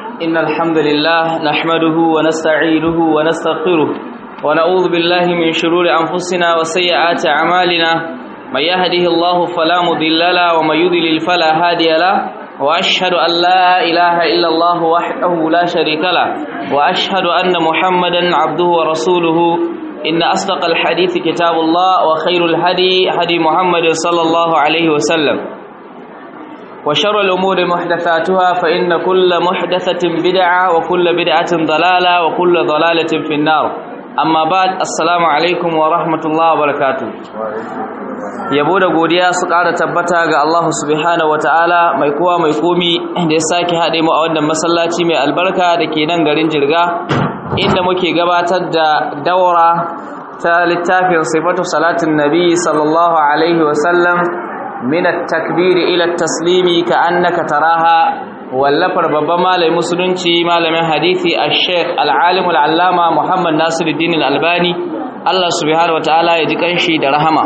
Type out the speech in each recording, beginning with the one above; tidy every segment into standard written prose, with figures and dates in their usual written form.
إن الحمد لله نحمده ونستعينه ونستغفره ونعوذ بالله من شرور أنفسنا وسيئات أعمالنا من يهده الله فلا مضل له ومن يضلل فلا هادي له وأشهد أن لا إله إلا الله وحده لا شريك له وأشهد أن محمدا عبده ورسوله إن أصدق الحديث كتاب الله وخير الهدي هدي محمد صلى الله عليه وسلم وشر الأمور محدثاتها فإن كل محدثة بدعة وكل بدعة ضلالة وكل ضلالة في النار أما بعد السلام عليكم ورحمة الله وبركاته yabo da godiya su ƙara tabbata ga Allah subhanahu wataala mai kowa mai komi da ya sake haɗe mu a wannan masallaci mai albarka da ke nan garin Jirga inda muke gabatar da daura ta littafin sifatu salatin nabi sallallahu alaihi wasallam min at-takbir ila at-taslimi ka'annaka taraha wallafar babban malamin musulunci malamin hadisi al-sheikh al-alim al-allama Muhammad Nasiruddin al-Albani Allah subhanahu wataala ya ji kanshi da rahama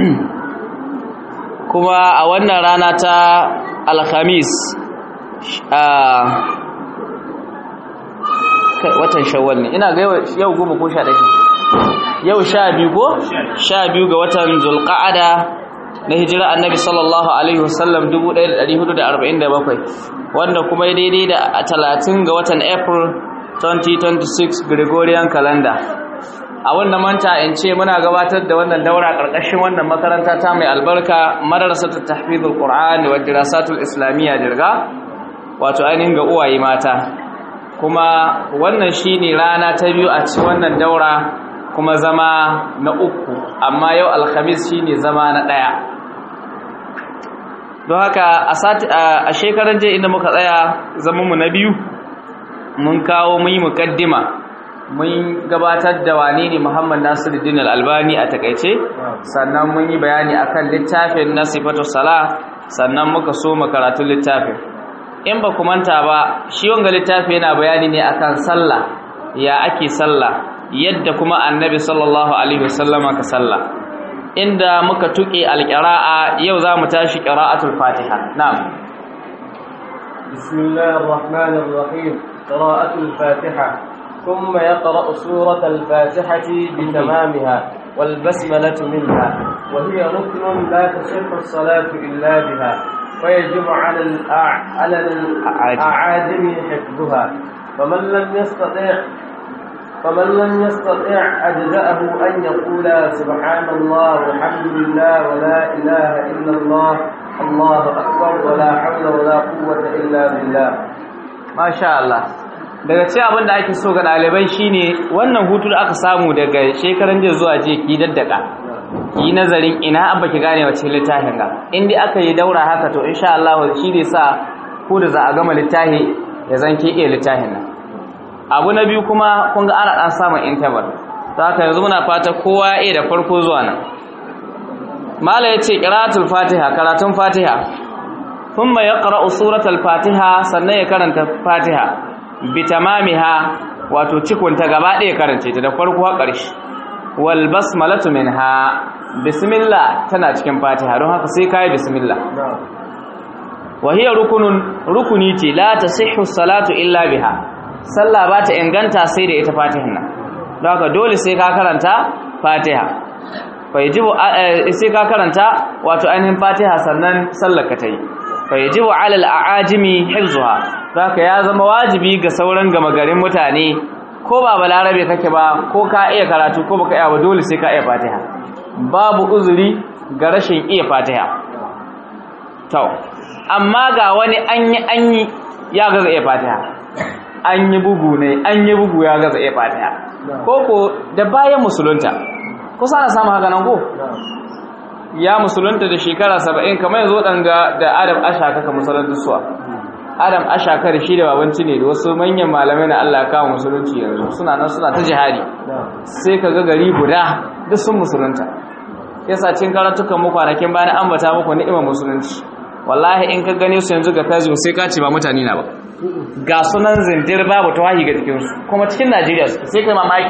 kuma a wannan rana ta alhamis watan shawwal ne ina ga yau goma ko 11 yau 12 ko 12 ga watan zulqa'ada na hijira annabi sallallahu alaihi wasallam 1447 wanda kuma daidai da 30 ga watan april 2026 gregorian calendar a wannan manta in ce muna gabatar da wannan daura karkashin wannan makaranta ta mai albarka madrasatul tahfizul qur'ani wa dirasatul islamiyya Jirga wato ainihin ga uwaye mata kuma wannan shine rana ta biyu a cikin wannan daura kuma zama na uku amma yau alhamis shine zama na daya don haka a shekaran jiya inda muka tsaya zaman mu na biyu mun kawo mun yi mukaddima mun gabatar da wane ne Muhammad Nasiruddin Al-Albani a takeice sannan mun yi bayani akan littafin Nasifatu Salah sannan muka so karatun littafin in ba ku manta ba shi wanga littafi yana bayani ne akan sallah ya ake sallah yadda kuma annabi sallallahu alaihi wasallama ka sallah inda muka tuke alqira'a yau zamu tashi qira'atul Fatiha na'am bismillahir rahmanir rahim qira'atul Fatiha ثم يقرأ سورة الفاتحة بتمامها والبسملة منها وهي ركن لا تصح الصلاة إلا بها ويجب على الأعاجم حفظها فمن لم يستطع أجزأه أن يقول سبحان الله والحمد لله ولا إله إلا الله الله أكبر ولا حول ولا قوة إلا بالله ما شاء الله daga cikin abin da ake so ga ɗalibai shine wannan hutu da aka samu daga shekaran jiya zuwa jiya ki daddaka ki nazarin ina abba ki gane wace littafin ga in dai aka yi daura haka to insha Allah shi zai sa ko da za a gama littafi ya zanke iya littafin nan abu na biyu kuma kun ga ana dan samun interval haka yanzu muna fata kowa ya da farko zuwa nan mala yace qira'atul fatiha karatun fatiha thumma yaqra'u suratul fatiha sannan ya karanta fatiha bitamamiha wato cikunta gaba ɗaya karance ta da farko har ƙarshe wal basmalatu minha bismillah tana cikin fatiha don haka sai kai bismillah wa hiya rukuni ce la tasihhu salatu illa biha sallah ba ta inganta sai da ita fatihan nan don haka dole sai ka karanta fatiha fa yajibu sai ka karanta wato ainihin fatiha sannan sallar ka tayi fa yajibu ala al-aajimi hifzuha zaka ya zama wajibi ga sauran gama garin mutane ko ba balarabe kake ba ko ka iya karatu ko baka iya ba dole sai ka iya fatiha babu uzuri ga rashin iya fatiha to amma ga wani anyi ya gaza iya fatiha an yi bugu ya gaza iya fatiha koko da bayan musulunta kusa na samu haka nan ko ya musulunta da shekara 70 kamar yanzu danga da Adam Ashaka ka musulunta suwa Adam Ashaka da shi da babanci ne da wasu manyan malamai na Allah ya kawo musulunci yanzu suna nan suna ta jihadi sai kaga gari guda duk sun musulunta yasa cin karatukan mu kwanakin bayan ambata muku ni'imar musulunci wallahi in ka gane su yanzu ga Facebook sai ka ce ba mutane na ba ga sunan zindir babu tawahi ga cikin su kuma cikin Najeriya sai kai mamaki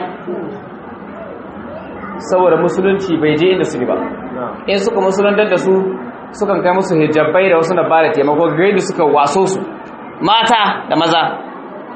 saboda musulunci bai je inda su ba in suka musuluntar da su sukan kai musu hijabai da wasu na bada taimako ga yadda suka waso su mata da maza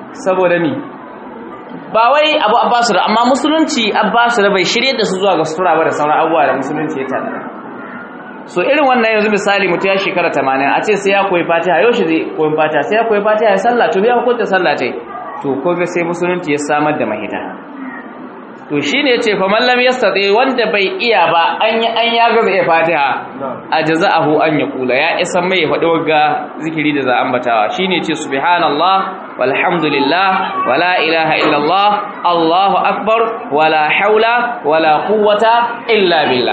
saboda ni ba wai abu abbasu da amma musulunci abbasu da bai shirye da su zuwa ga sutura ba da sauran abubuwa da musulunci ya tada so irin wannan yanzu misali mutum ya shekara 80 a ce sai ya koyi fatiha yau shi zai koyi fatiha sai ya koyi fatiha ya sallah to ya hukunta sallah tai to ko ga sai musulunci ya samar da mahita to shine yace fa man lam yastati wanda bai iya ba an ya gaza ya fatiha ajza'ahu an yaqula ya isa mai faɗi wagga zikiri da za ambatawa shine yace subhanallah walhamdulillah wala ilaha illallah allahu akbar wala haula wala quwwata illa billah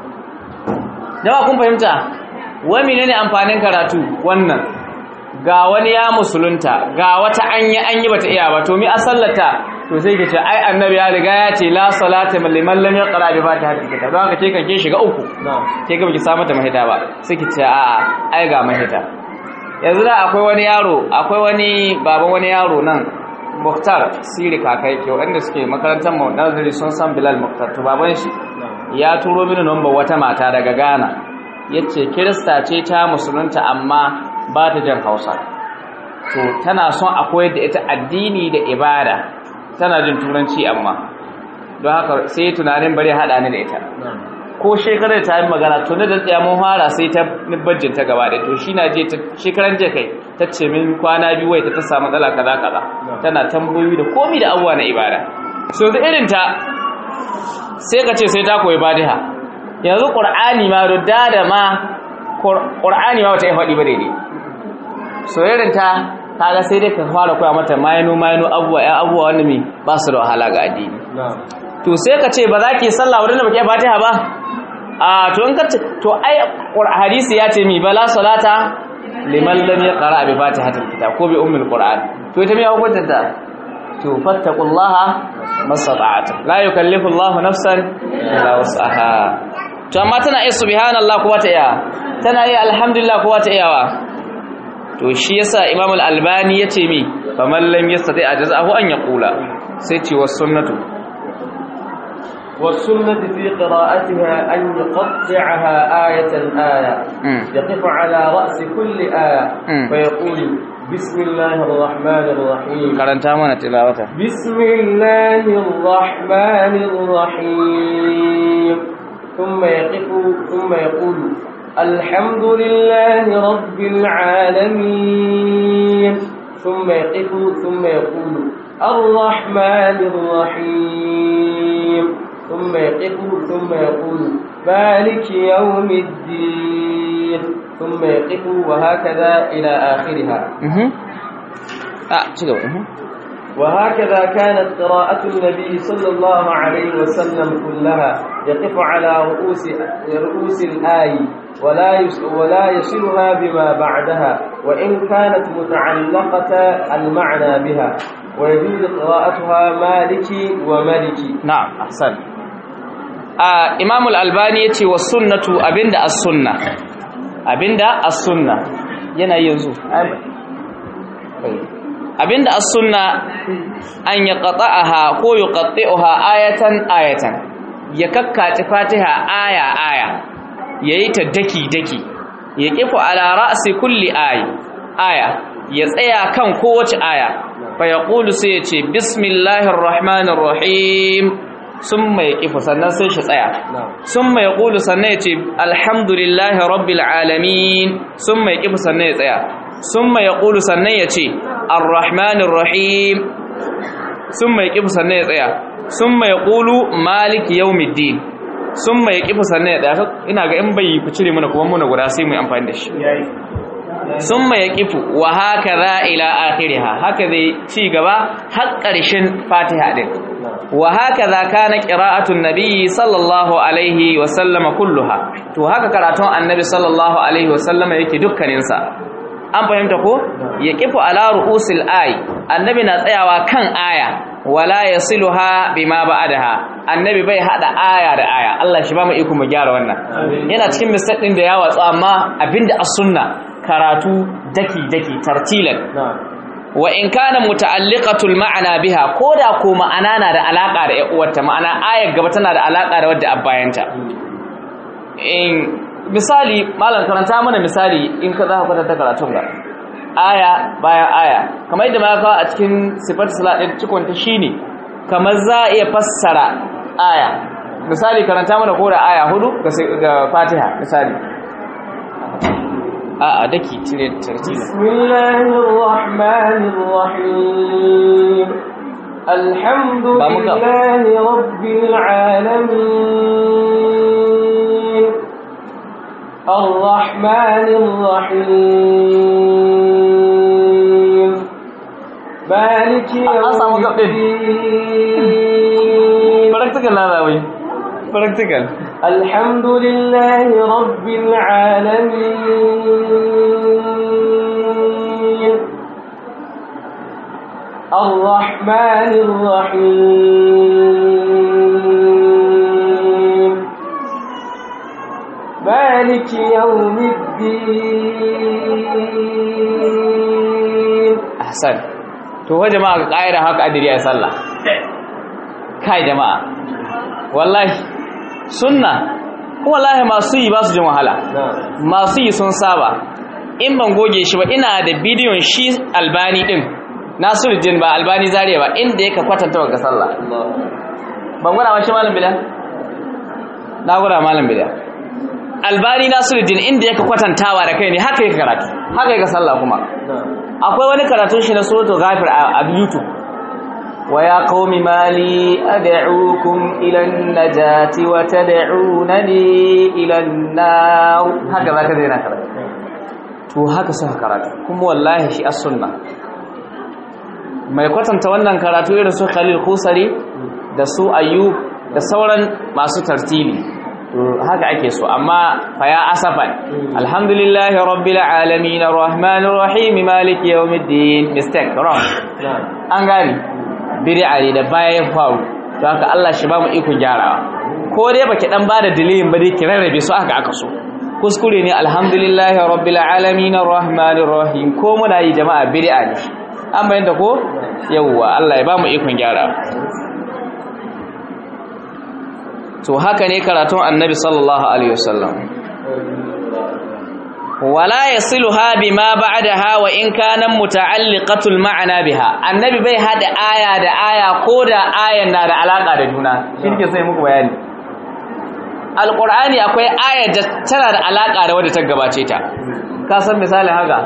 jama'a kun fahimta wai menene amfanin karatu wannan ga wani ya musulunta ga wata an yi bata iya ba to mi asallata to sai ke ce ai annabi ya riga ya ce la salata liman lam yaqra bi fatihatil kitab don haka ke kan ke shiga uku ke ga biki samu ta mahita ba sai ki ce a'a ai ga mahita yanzu da akwai wani baban wani yaro nan Mukhtar Siri kakai ke wanda suke makarantar mu nazari sun san Bilal Mukhtar to baban shi ya turo mini number wata mata daga Ghana yace kirista ce ta musulunta amma ba ta jan Hausa to tana son a koyar da ita addini da ibada tana jin turanci amma don haka sai tunanin bari hada ni da ita ko shekarar ta yi magana to ne da tsaya mun fara sai ta nibbajin ta gaba da to shi na je shekaran je kai ta ce min kwana biyu wai ta samu matsala kaza kaza tana tambayoyi da komai da abuwa na ibada so da irin ta sai ka ce sai ta koyi fatiha yanzu qur'ani ma rudda da ma qur'ani ma wata ya faɗi ba daidai so irin ta kaga sai dai ka fara koya mata mayano abubuwa wanda mai ba su da wahala ga addini to sai ka ce ba za ki sallah wadanda ba ke fatiha ba a to in ka ce to ai hadisi ya ce mi bala salata liman lam yaqra bi fatihatil kitab ko bi ummil qur'an to ita me ya hukunta ta to fattaqullaha masata'at la yukallifu Allahu nafsan illa wus'aha to amma tana iya subhanallah ko wata iya tana iya alhamdulillah ko wata iyawa to shi yasa Imam al-Albani yace mi faman lam yastati ajzahu an yaqula sai ce was sunnatu والسنة في قراءتها أن يقطعها آية آية يقف على رأس كل آية ويقول بسم الله الرحمن الرحيم بسم الله الرحمن الرحيم ثم يقول الحمد لله رب العالمين ثم يقف ثم يقول الرحمن الرحيم ثم يقف ثم يقول مالك يوم الدين ثم يقف وهكذا إلى آخرها وهكذا كانت قراءة النبي صلى الله عليه وسلم كلها يقف على رؤوس الآي ولا يصلها بما بعدها وإن كانت متعلقة المعنى بها ويجوز قراءتها مالكي وملكي نعم أحسن Imam al-Albani yace was sunnatu abinda as-sunna yana yanzu abinda as-sunna an yaqta'aha ko yuqatti'uha ayatan ya kakkace Fatiha aya yayi ta daki ya kifu ala ra'si kulli aya ya tsaya kan kowace aya fa yaqulu sai yace bismillahir rahmanir rahim summa yaqifu sannan sai shi tsaya summa yaqulu sannan yace alhamdulillahi rabbil alamin summa yaqifu sannan ya tsaya summa yaqulu sannan yace arrahmanir rahim summa yaqifu sannan ya tsaya summa yaqulu maliki yawmiddin summa yaqifu sannan ya tsaya ina ga in bai ku cire mana kuma muna guda sai mu amfani da shi summa yaqifu wa hakaza ila akhiriha haka zai ci gaba har ƙarshen Fatiha din wa hakaza kana qira'atun nabiy sallallahu alaihi wa sallama kulluha to haka karatun annabi sallallahu alaihi wa sallama yake dukkanin sa an fahimta ko yaqifu ala ru'usil ay annabi na tsayawa kan aya wala yasiluha bima ba'daha annabi bai hada aya da aya Allah shi ba mu iko mu gyara wannan yana cikin mistake din da ya watsu amma abinda as-sunna karatu daki tartilan wa in kana muta'alliqatul ma'ana biha koda ko ma'ana na da alaka da uwarta ma'ana ayar gaba tana da alaka da wadda abbayanta in misali malam karanta mana misali in ka za ka kwatanta karatun ga aya bayan aya kamar yadda ma kawo a cikin sifar salat din cikon ta shine kamar za a iya fassara aya misali karanta mana ko da aya 4 ga Fatiha misali a daki cire tartibi bismillahir rahmanir rahim alhamdulillahi rabbil alamin arrahmanir rahim maliki yawmiddin practical lazawai practical alhamdulillahi rabbil alamin arrahmanir rahim maliki yawmiddin ahsan to wa jama'a ga kaida haka adiri ya sallah kai jama'a wallahi sunna wallahi masu yi ba su jin wahala masu yi sun saba in ban goge shi ba ina da bidiyon shi albani din Nasiruddin ba albani zariya ba inda yake kwatanta wa sallah ban gwada ma shi malam bilal na gwada malam bilal albani Nasiruddin inda yake kwatantawa da kai ne haka yake karatu haka yake sallah kuma akwai wani karatun shi na suratul ghafir a YouTube ويا قوم ما لي أدعوكم إلى النجاة وتدعونني إلى النار هكذا كذا نكرة to haka suka karatu kuma wallahi shi as-sunna mai kwatanta wannan karatu irin su Khalil Khusari da su Ayyub da sauran masu tartibi to haka ake so amma fa ya asafan alhamdulillahi rabbil alamin arrahmanir rahim maliki yawmiddin mistake wrong an gani bid'a ne da bayan faru don haka Allah shi ba mu iko gyarawa ko dai baki dan bada diliyin ba dai ki rarrabe su aka so kuskure ne alhamdulillahi rabbil alamin arrahmanir rahim ko muna yi jama'a bid'a ne an bayyana ko yawa Allah ya ba mu iko gyarawa to haka ne karatun annabi sallallahu alaihi wasallam wala yasiluha bima ba'daha wa in kana muta'alliqatul ma'na biha annabi bai hada aya da aya ko da ayan na da alaka da juna shi ke sai muku bayani alqur'ani akwai aya da tana da alaka da wadda ta gabace ta ka san misali haka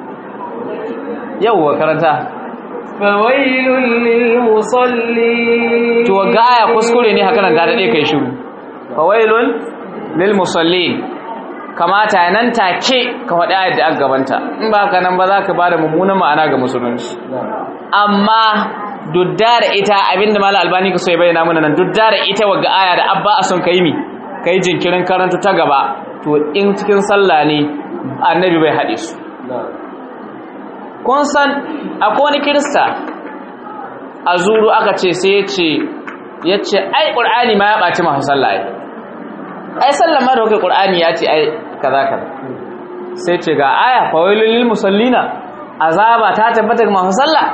yawwa karanta fawailul lil musallin to ga aya kuskure ne haka nan da dade kai shiru fawailul lil musallin kamata nan take ka faɗi ayat da aka gabanta in ba haka nan ba za ka ba da mummunan ma'ana ga musulunci amma dudda da ita abinda Malam Albani ka so ya bayyana mana nan dudda da ita wagga aya da abba a son kai mi kai jinkirin karanta ta gaba to in cikin sallah ne annabi bai haɗe su kun san akwai wani kirista a zuru aka ce sai ya ce ai ƙur'ani ma ya ɓaci masu sallah ai sallan ma da kai ƙur'ani ya ce ai kaza kaza sai ce ga aya fawailul lil musallina azaba ta tabbata ga masu sallah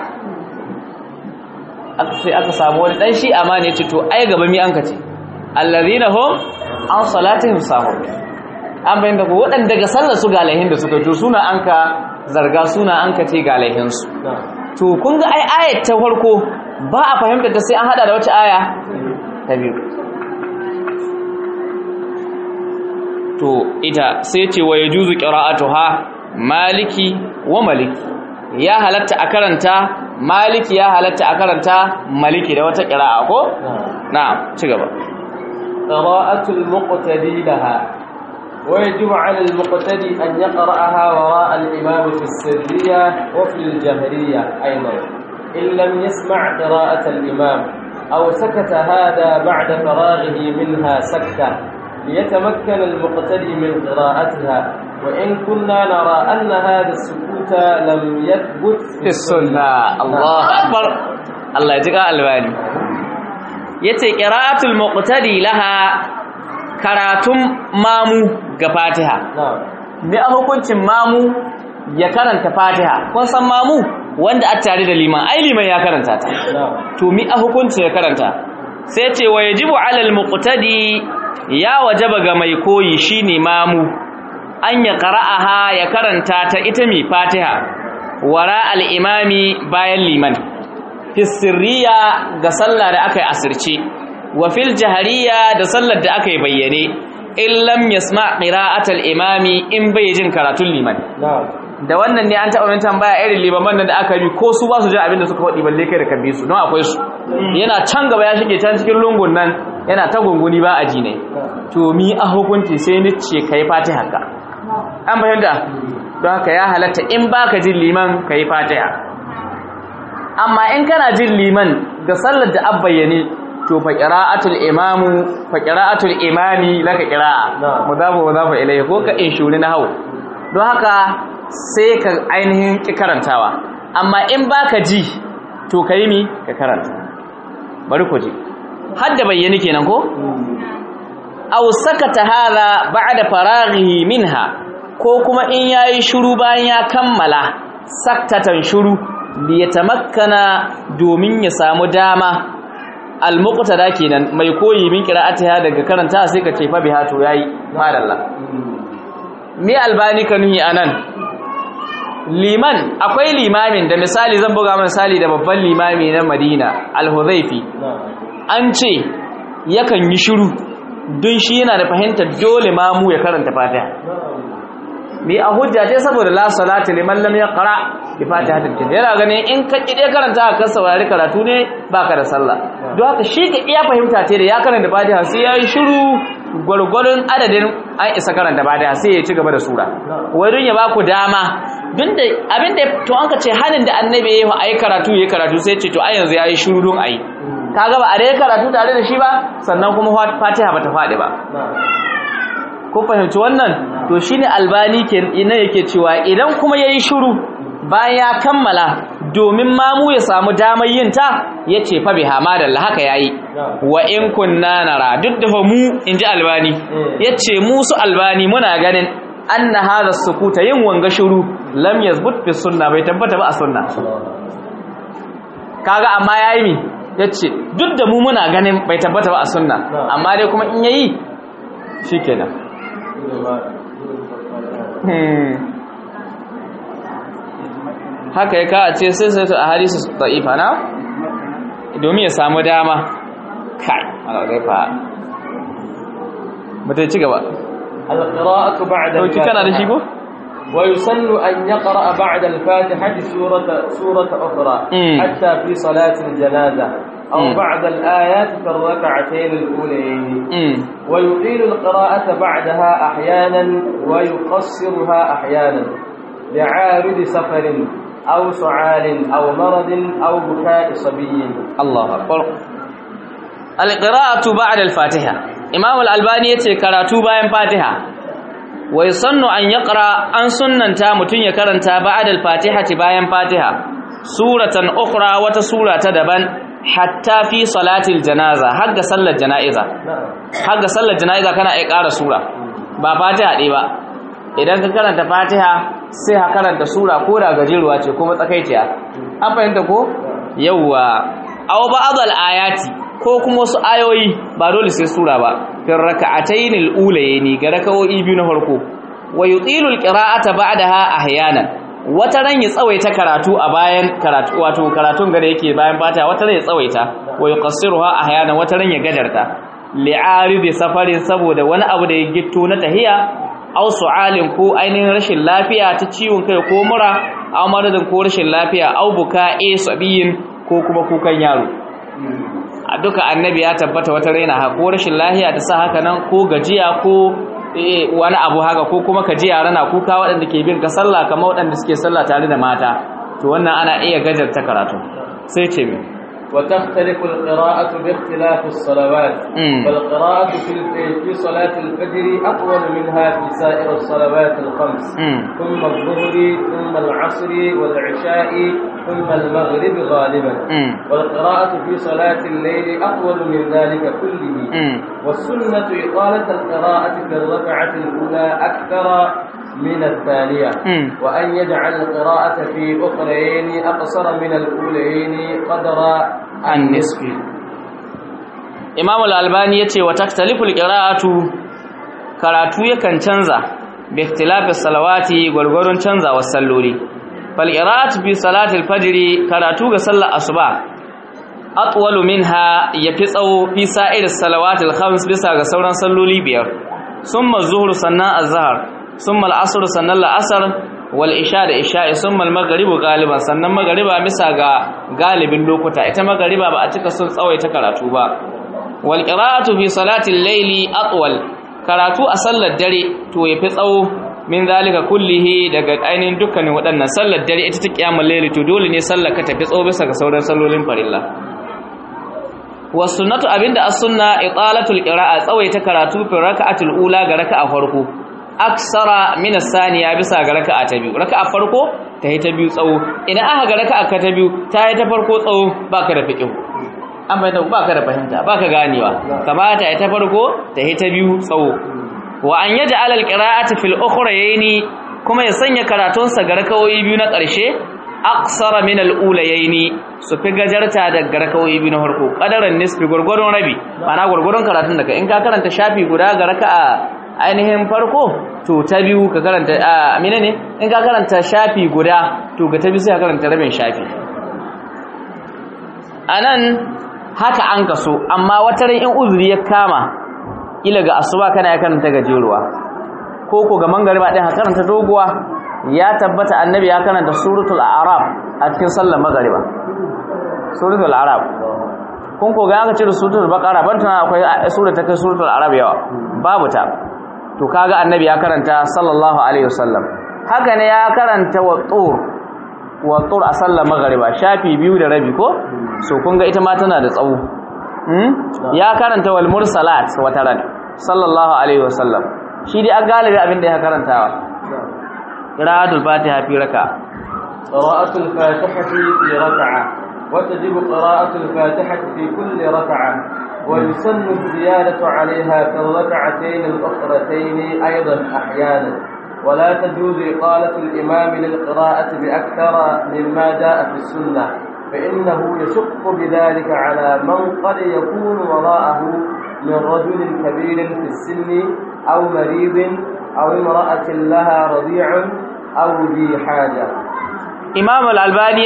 sai aka samu wani dan shi amana ya ce to ai gaba mi an kace allazina hum an salatihim sahun an bayin da waɗanda daga sallar su ga laihin da suka to suna an ka zarga suna an ka ce ga laihin su to kun ga ai ayat ta farko ba a fahimta ta sai an hada da wata aya ta biyu to ita sai ce wa yajuzu qira'atuha maliki wa maliki ya halatta a karanta maliki ya halatta a karanta maliki da wata qira'a ko na'am ci gaba qira'atul muqtadi laha wa yajibu 'ala al-muqtadi an yaqra'aha wara'a al-imam fi as-sirriyya wa fi al-jahriyya aydan in lam yasma' qira'at al-imam aw sakata hadha ba'da faraghihi minha sakta ليتمكن المقتدي من قراءتها وإن كنا نرى أن هذا السكوت لم يثبت في السنة الله أكبر الله يجزاك الباني yace qira'atul muqtadi laha karatun mamu ga Fatiha me a hukuncin mamu ya karanta Fatiha kun san mamu wanda a tare da liman ai liman ya karanta ta to me a hukuncin ya karanta sai ce wa yajibu 'alal muqtadi ya wajaba ga mai koyi shine mamu an ya qara'aha ya karanta ta ita mi Fatiha wara al-imami bayan liman fi sirriya ga sallah da aka yi asirce wa fil jahariya da sallar da aka yi bayyane in lam yasma qira'atal imami in bai jin karatun liman da wannan ne an taɓa min tambaya irin limaman nan da aka bi ko su ba su jin abin da suka faɗi balle kai da kan bi su don akwai su yana can gaba ya shige can cikin lungun nan yana ta gunguni ba a ji ne to mi a hukunci sai ni ce kai fatiha ka an bayyana don haka ya halatta in baka jin liman kai fatiha amma in kana jin liman ga sallar da abbayyane to fa qira'atul imami laka qira'a mudafu ilayhi ko ka inshuri na hawo don haka sai ka ainihin ki karantawa amma in baka ji to kai mi ka karanta bari ku ji hadda bayyane kenan ko aw sakata hadha ba'da faraghihi minha ko kuma in yayi shiru bayan ya kammala saktatan shiru li yatamakkana domin ya samu dama al-muqtada kenan mai koyi min qira'atiha daga karanta sai ka ce fa biha to yayi madalla me albani kanuhi anan liman akwai limamin da misali zan buga misali da babban limami na Madina al-Hudhaifi an ce yakan yi shiru don shi yana da fahimtar dole mamu ya karanta Fatiha me a hujja ce saboda la salatu liman lam yaqra bi fatihatil kitab yana ganin in ka kide karanta ka saurari karatu ne baka da sallah don haka shi ga iya fahimta ce da ya karanta Fatiha sai ya yi shiru gurgurun adadin an isa karanta Fatiha sai ya ci gaba da sura wai don ya baku dama da abinda to an ka ce hanin da annabi yayi ayi karatu sai ce to ai yanzu yayi shiru don ayi kaga ba a dai karatu tare da shi ba sannan kuma Fatiha bata fadi ba ko fahimci wannan to shine albani ina yake cewa idan kuma yayi shiru bayan ya kammala domin mamu ya samu damar yin ta yace fa biha madalla haka yayi wa in kunna nara duk da mu inji albani yace mu su albani muna ganin anna hadha sukuta yin wanga shiru lam yazbut fi sunna bai tabbata ba a sunna kaga amma yayi mi yace duk da mu muna ganin bai tabbata ba a sunna amma dai kuma in yayi shikenan haka ya ka a ce sai a hadisi da'ifa na domin ya samu dama kai alaifa mutai ci gaba al-qira'atu ba'da al-fatiha kana da shi ko ويسن أن يقرأ بعد الفاتحة سورة أخرى حتى في صلاة الجنازة أو بعد الآيات في الركعتين الأولين ويطيل القراءة بعدها أحيانا ويقصرها أحيانا لعارض سفر أو سعال أو مرض أو بكاء صبي. الله أكبر. القراءة بعد الفاتحة إمام الألباني يتكراتو باين فاتحة ويصن أن يقرأ أن سننتا متن يكرنتا بعد الفاتحة باين فاتحة سورة أخرى وتسورة دبن حتى في صلاة الجنازة حق صلى الجنائزة حق صلى الجنائزة كان إقارة سورة با فاتحة دي با idan ka karanta Fatiha sai ka karanta sura ko da gajeruwa ce kuma tsakaiciya an fahimta ko yawa aw ba'dal ayati ko kuma wasu ayoyi ba dole sai sura ba fi rak'atayn al-ulayni ga rak'o'i biyu na farko wa yutilu al-qira'ata ba'daha ahyanan wata ran ya tsawaita karatu a bayan karatu wato karatun gare yake bayan Fatiha wata ran ya tsawaita wa yuqassiruha ahyanan wata ran ya gadarta li'aridi safarin saboda wani abu da ya gitto na tahiya aw su'alin ko ainihin rashin lafiya ta ciwon kai ko mura aw maradin ko rashin lafiya aw buka'i sabiyin ko kuma kukan yaro a duka annabi ya tabbata wata raina ha ko rashin lafiya ta sa haka nan ko gajiya ko wani abu haka ko kuma ka ji yara na kuka waɗanda ke bin ka sallah kamar waɗanda suke sallah tare da mata to wannan ana iya gajarta karatu sai ce mi وتختلف القراءة باختلاف الصلوات فالقراءة في صلاة الفجر أطول منها في سائر الصلوات الخمس ثم الظهر ثم العصر والعشاء ثم المغرب غالبا والقراءة في صلاة الليل أطول من ذلك كله والسنة إطالة القراءة في الركعة الأولى أكثر من الثانية وأن يجعل القراءة في أخرين أقصر من الأولين قدر النصف. إمام الألباني يتي وتختلف القراءة karatu yakan canza bi ikhtilafi salawati gurgurun canza wasalloli fal qira'atu fi salati al-fajr karatu ga sallar asuba atwalu minha yafi tsawo fi sa'ir as-salawati al-khams bisa ga sauran salloli biyar summa az-zuhr sannan az-zahr summa al-asr sannan al-asr wal isha da isha'i summa al-maghribu galiban sannan maghriba bisa ga galibin lokuta ita maghriba ba a cika sun tsawaita karatu ba wal qira'atu fi salati al-layli atwal karatu a sallar dare to yafi tsawo min zalika kullihi daga ainihin dukkanin waɗannan sallar dare ita ta kiyamul layli to dole ne sallar ka tafi tsawo bisa ga sauran sallolin farilla was sunnatu abinda as-sunna italatul qira'a tsawaita karatu fi raka'atul ula ga raka'a farko aksara min as-saniya bisa ga raka'a ta biyu raka'a farko ta yi ta biyu tsawo idan aka ga raka'a ka ta biyu ta yi ta farko tsawo baka da fiqh an bai da baka da fahimta baka ganewa kamata ta farko ta yi ta biyu tsawo wa an yaj'al al-qira'ata fil ukhrayni kuma ya sanya karatun sa ga rakawoyi biyu na ƙarshe aqsara min al-ulayaini su fi gajarta da rakawoyi biyu na farko qadaran nisfi gurgurun rabi mana gurgurun karatun da in ka karanta shafi guda ga raka'a ainihin farko to ta biyu ka karanta amina ne in ka karanta shafi guda to ga ta biyu sai ka karanta rabin shafi anan haka an kaso amma wata ran in uzuri ya kama ila ga asuba kana ya karanta gajeruwa ko ga mangariba din ha karanta doguwa ya tabbata annabi ya karanta suratul a'raf a cikin sallar magariba suratul a'raf kun ko ga aka cire suratul baqara ban tana akwai sura ta kai suratul a'raf yawa babu ta to kaga annabi ya karanta sallallahu alaihi wasallam haka ne ya karanta wa tur a sallar magariba shafi 2 da rabi ko so kun ga ita ma tana da tsawo ya karanta wal mursalat wataran sallallahu alaihi wasallam shi dai an galibi abin da ya karantawa qira'atul fatiha fi raka'a qira'atul fatihati fi raka'a wa tajibu qira'atul fatihati fi kulli raka'a wa yusannu ziyadatu 'alayha fi rak'atayn al-ukhratayn aidan ahyanan ولا تجوز إقالة الإمام للقراءة بأكثر مما جاء في السنة فإنه يشق بذلك على من قد يكون وراءه من رجل كبير في السن أو مريض أو امرأة لها رضيع أو ذي حاجة إمام الألباني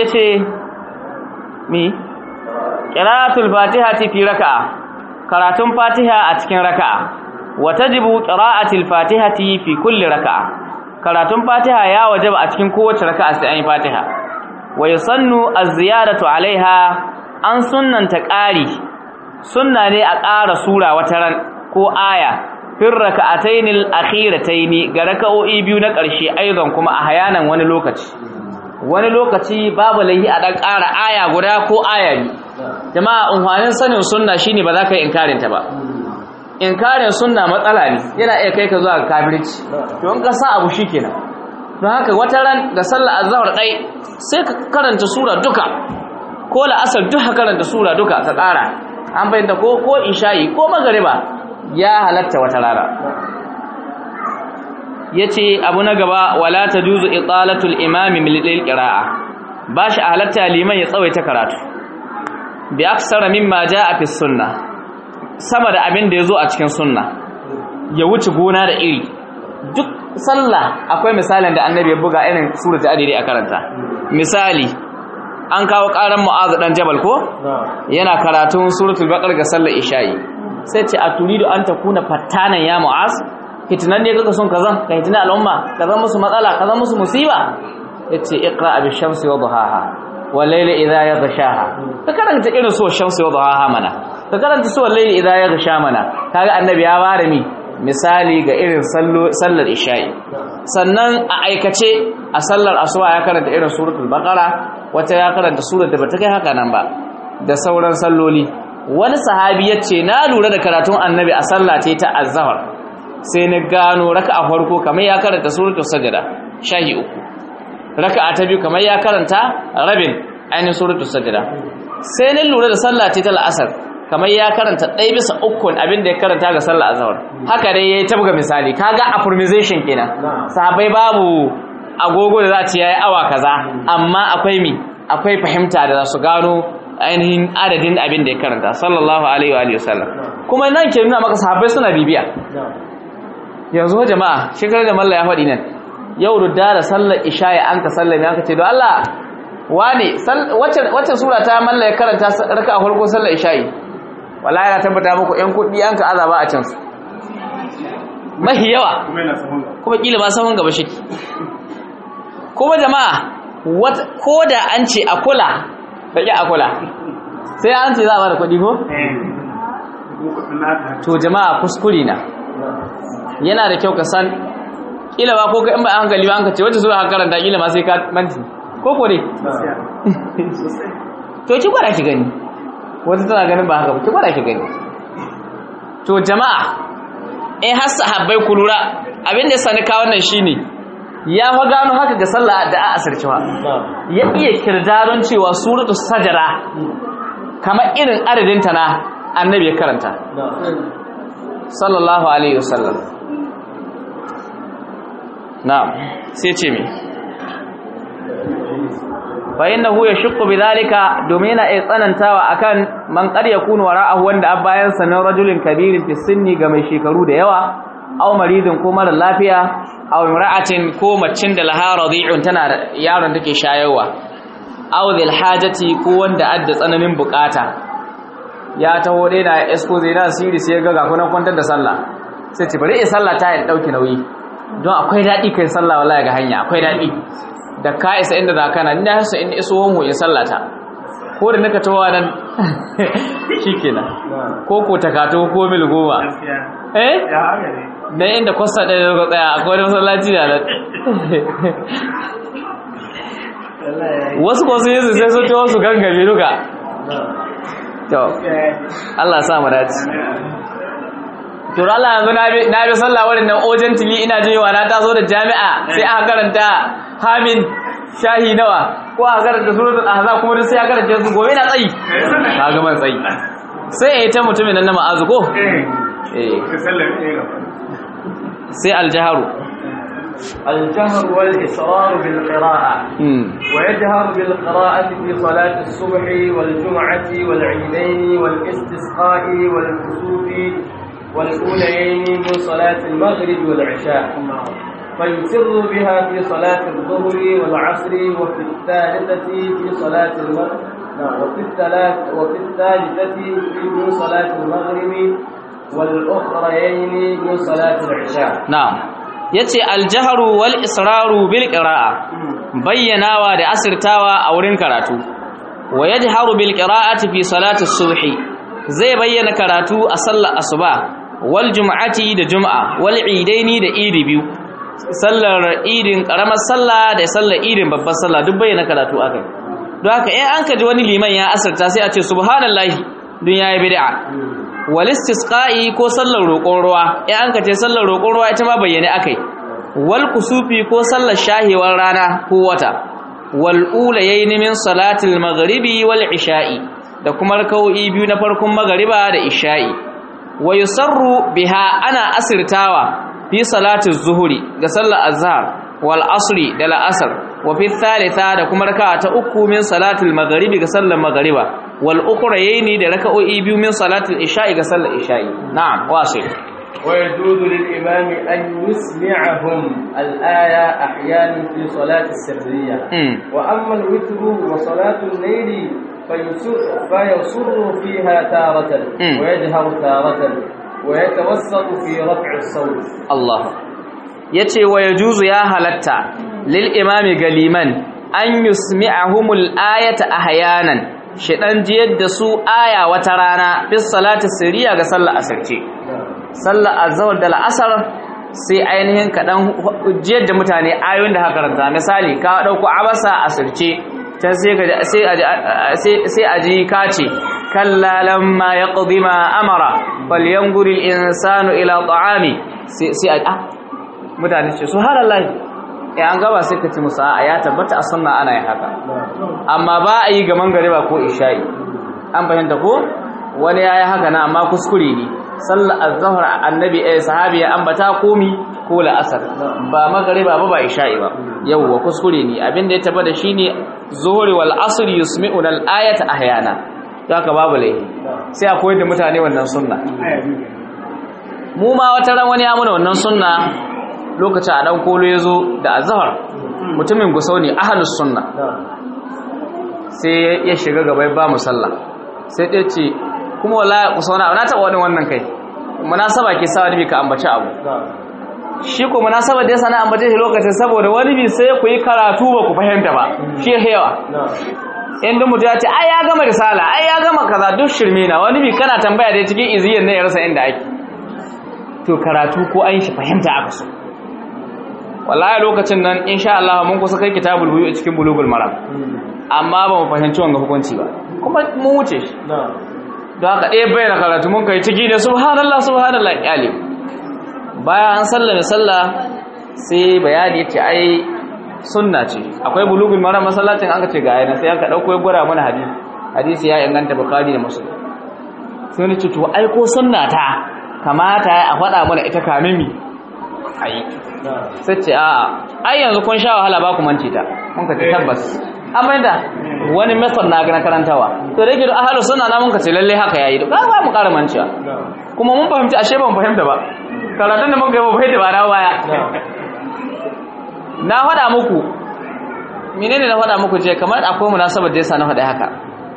قراءة الفاتحة في ركعة قراءة فاتحة أتكن ركعة وتجب قراءة الفاتحة في كل ركعة قراءة فاتحة يا وجب أتكن قوة ركعة سأين فاتحة ويصن الزيادة عليها أن سنة تقاري سنة لأقار سورة وترن كو آية في الركعتين الأخيرتين غركعوا إبيونا قرشي أيضا كما أحيانا wani lokaci babu laihi a dan ƙara aya guda ko aya biyu jama'a unhwanin sanin sunna shine ba za ka yi inkarin ta ba inkarin sunna matsala ne yana iya kai ka zuwa ga kafirci to in ka sa abu shikenan don haka wata ran da sallar azhar dai sai ka karanta sura duka ko la'asar duka karanta sura duka ka ƙara an bayyana ko isha'i ko magariba ya halatta wata rana yace abu na gaba wala tajuzu italatul imami lil qira'a bashi halatta liman ya tsawaita karatu bi aksara mimma jaa fi sunnah sama da abin da yazo a cikin sunna ya wuce gona da iri duk sallah akwai misalin da annabi ya buga irin suratul adidi a karanta misali an kawo karan mu'az dan jabal ko yana karatun suratul baqara ga sallar isha'i sai ce aturidu an takuna fattanan ya mu'az fitinan ne kaka son kazan ka hitina al'umma kazan musu matsala kazan musu musiba yace iqra bi shamsi wa duhaha wal layli idha yaghshaha ka karanta irin su shamsi wa duhaha mana ka karanta su wal layli idha yaghsha mana kaga annabi ya bare mi misali ga irin sallar isha'i sannan a aikace a sallar asuba ya karanta irin suratul baqara wata ya karanta surar da bata kai haka nan ba da sauran salloli wani sahabi yace na lura da karatun annabi a sallate ta azhar sai na gano raka'a farko kamar ya karanta suratul sajda shahi 3 raka'a ta biyu kamar ya karanta rabin ainihin suratul sajda sai na lura da sallah ta al'asr kamar ya karanta 1/3 abin da ya karanta ga sallar azhar haka dai yayi tabga misali kaga affirmation kenan sahabbai babu agogo da za ta yayi awa kaza amma akwai fahimta da za su gano ainihin adadin abin da ya karanta sallallahu alaihi wa alihi wasallam kuma nan ke nuna maka sahabbai suna bibiya yanzu jama'a shekarar da malla ya faɗi nan yau da sallar isha'i an ka sallame aka ce don Allah wane wacce sura ta malla ya karanta raka'a farko sallar isha'i wallahi na tabbata muku ƴan kuɗi an ka azaba a can su mahi yawa kuma kila ba sahun gaba shiki kuma jama'a ko da an ce a kula da ƙi a kula sai an ce za a ba da kuɗi ko? to jama'a kuskure na yana da kyau ka san kila ba ko in ba a hankali ba an ka ce wacce sura karanta kila ma sai ka manti ko ne to ki gwada ki gani wata tana ganin ba haka ba ki gwada ki gani to jama'a har sahabbai ku lura abin da sani ka wannan shine ya fa gano haka ga sallah da a asircewa ya iya kirdaron cewa suratul sajara kamar irin adadin ta na annabi ya karanta sallallahu alaihi wasallam na'am sai ce me fa innahu yashqu bidhalika domin yana iya tsanantawa akan man qad yakunu wara'ahu wanda abbayan sanan rajulin kabirin fi sinni ga mai shekaru da yawa aw maridin ko mara lafiya aw imra'atin ko macin da laha radi'un tana yaron take shayarwa aw dhil hajati ko wanda adda tsananin bukata ya taho dai na esko zai na siri sai ga kunan kwantar da sallah sai ce bari in sallah ta ya dauki nauyi don akwai dadi kai sallah wallahi ga hanya akwai dadi da ka isa inda za kana ina hasa in iso wanmu in sallata ko da naka tawa nan shikenan ko ko takato ko mil goma dan inda kwasa da ga tsaya akwai masallaci da nan wasu ko su yi sai su to su gangame duka to Allah ya sa mu dace to Allah yanzu na bi sallah wurin nan urgently ina jiwa na taso da jami'a sai aka karanta hamin shahi nawa ko aka karanta suratul ahzab kuma sai aka karanta su gobe na tsayi kaga man tsayi sai yayi ta mutumin nan na ma'azu ko sai aljaharu الجهر والإصرار بالقراءة ويجهر بالقراءة في صلاة الصبح والجمعة والعيدين والاستسقاء والكسوف والأوليين من صلاة المغرب والعشاء فيسر بها في صلاة الظهر والعصر وفي الثالثة في صلاة المغرب وفي الثالثة من صلاة المغرب والأخرين من صلاة العشاء. نعم. yace aljaharu wal israru bil qira'a bayyanawa da asirtawa a wurin karatu wa yajharu bil qira'ati fi salati subhi zai bayyana karatu a sallar asuba wal jum'ati da jum'a wal idaini da idi biyu sallar idin karamar sallah da sallar idin babbar sallah duk bayyana karatu akai don haka in an kaji wani liman ya asirta sai a ce subhanallahi dun yayi bid'a wal istisqa'i ko sallar roƙon ruwa in an kace sallar roƙon ruwa ita ma bayyane akai wal kusufi ko sallar shahewar rana ko wata wal ulayayn min salatil maghribi wal isha'i da kuma rak'o'i biyu na farkon magriba da isha'i wa yusarru biha ana asirtawa fi salatiz zuhri ga sallar azhar wal asri da la'asar wa fi thalitha da kuma raka'a ta uku min salatil maghribi ga sallar magriba wal ukhrayni da raka'o'i biyu min salatil isha'i ga sallar isha'i na'am wasi ويجوز للإمام أن يسمعهم الآية أحيانا في صلاة السرية وأما الوتر وصلاة الليل فيسر فيها تارة ويجهر تارة ويتوسط في رفع الصوت الله yace wa yajuzu ya halatta lil imami galiman an yusmi'ahumul ayata ahyanan shedan jiyar da su aya wata rana fi salati sirriya ga sallar asirce sallar azhar da al'asar sai ainihin kadan jiyar da mutane ayoyin da haka karanta misali ka dauko abasa asirce ta sai aji kace kalla lamma yaqdi ma amara falyanzuril insanu ila ta'ami sai mutane ce subhanallahi an gaba sai ka ci musa ya tabbata a sunna ana yin haka amma ba a yi ga mangariba ko isha'i an fahimta ko wani yayi haka na amma kuskure ne sallar azhar annabi sahabi ya ambata komi ko la'asar ba magariba ba isha'i ba yawwa kuskure ne abinda ya tabbata shine zuhri wal asr yusmi'una al ayata ahyana haka babu laifi sai a koyar da mutane wannan sunna mu ma wata ran wani ya muna wannan sunna lokacin a dan kolo ya zo da azhar mutumin gusau ne ahlus sunna sai ya shiga gaba ba mu sallah sai ɗaya ce kuma wallahi gusau na taɓa wani wannan kai munasaba ke sa wani bi ka ambaci abu shi ko munasaba da yasa na ambace shi lokacin saboda wani bi sai ku yi karatu ba ku fahimta ba shi yawa inda mutum ya ce ai ya gama risala ai ya gama kaza duk shirme na wani bi kana tambaya da cikin iziyar ne ya rasa inda ake to karatu ko an shi fahimta aka so wallahi lokacin nan insha Allah mun kusa kai kitabul buyu cikin bulugul maram amma ba mu fahimci wannan hukunci ba kuma mun wuce shi don haka ɗaya bayyana karatu mun kai ciki ne subhanallah subhanallah iyali bayan an sallame sallah sai bayani ya ce ai sunna ce akwai bulugul maram masallacin an ka ce ga yana sai aka dauko ya gura mana hadisi ya inganta bukhari da muslim sai ni ce to ai ko sunna ta kamata a faɗa mana ita kamin mi ai sai ce a ai yanzu kun sha wahala ba ku mance ta mun ka ce tabbas amma inda wani method na karantawa to da yake da ahlus sunna na mun ka ce lalle haka yayi to ba mu ƙara mancewa kuma mun fahimci ashe ban fahimta ba karatun da mun ga ba fahimta ba na waya na faɗa muku menene na faɗa muku je kamar akwai munasabar da yasa na faɗa haka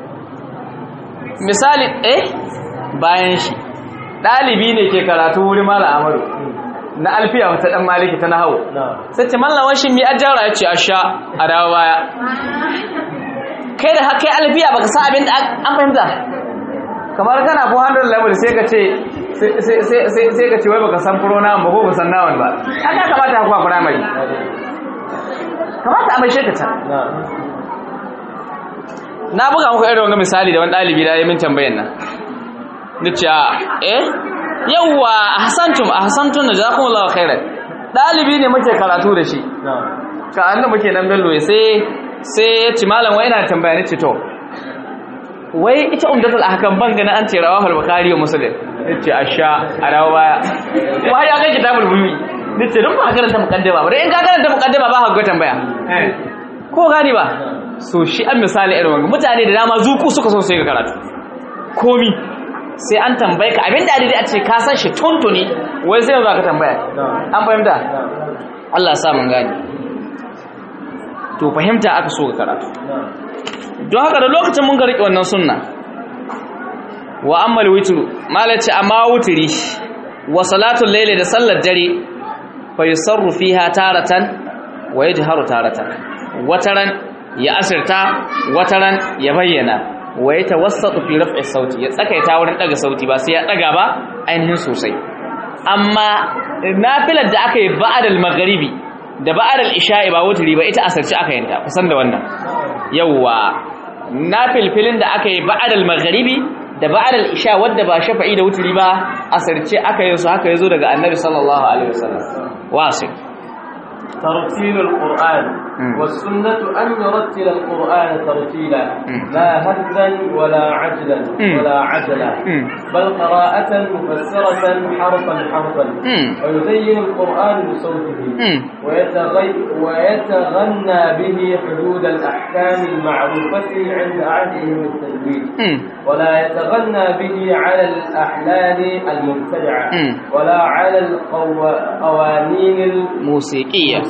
misali bayan shi dalibi ne ke karatu wurin Malam Ahmadu na alfiya ta dan maliki ta nahawu sai ce mallan washin mi ajara yace asha a dawo baya kai da haka alfiya baka san abin da an fahimta kamar kana 400 level sai ka ce sai ka ce wai baka san pronoun ba ko ba san noun ba haka kamata ku a primary kamata a mai shekata na buga muku irin wannan misali da wani dalibi da ya min tambayan nan nace yawwa ahsantum jazakumullahu khairan dalibi ne muke karatu da shi ka annabi muke nan bello sai ya ci malam wai ina tambaya ne ce to wai ita umdatul ahkam ban gana an ce rawahul bukhari wa muslim nace asha arawa baya wai ya ga kitabul buyu nace don ba karanta mukaddima ba in ka karanta mukaddima ba ka ga tambaya ko gani ba so shi an misali irin wannan mutane da dama zuku suka so sai ga karatu komi sai an tambaye ka abinda adidi a ce ka san shi tuntuni wai sai yanzu ka tambaya an fahimta Allah ya sa mun gani to fahimta aka so ga karatu don haka da lokacin mun ga rike wannan sunna wa ammal witru malaci amma wutri wa salatul layli da sallar dare fa yusarru fiha taratan wa yajharu taratan wataran ya asirta wataran ya bayyana wa ya tawassatu fi raf'i sauti ya tsakaita wurin daga sauti ba sai ya daga ba ainihin sosai amma nafilar da aka yi ba'dal maghribi da ba'dal isha'i ba wutri ba ita asarci aka yanta kusan da wannan yawa nafilfilin da aka yi ba'dal maghribi da ba'dal isha wadda ba shafa'i da wutri ba asarci aka yi su haka yazo daga annabi sallallahu alaihi wasallam wasi ترتيل القرآن والسنة أن يرتل القرآن ترتيلا لا هزا ولا عجلا ولا عجلا بل قراءة مفسرة حرفا حرفا ويزين القرآن بصوته ويتغنى به حدود الأحكام المعروفة عند أهله التجويد ولا يتغنى به على الأحلال المبتدعة ولا على القوانين الموسيقية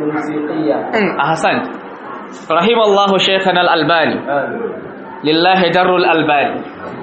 أحسنت رحم الله شيخنا الألباني لله در الألباني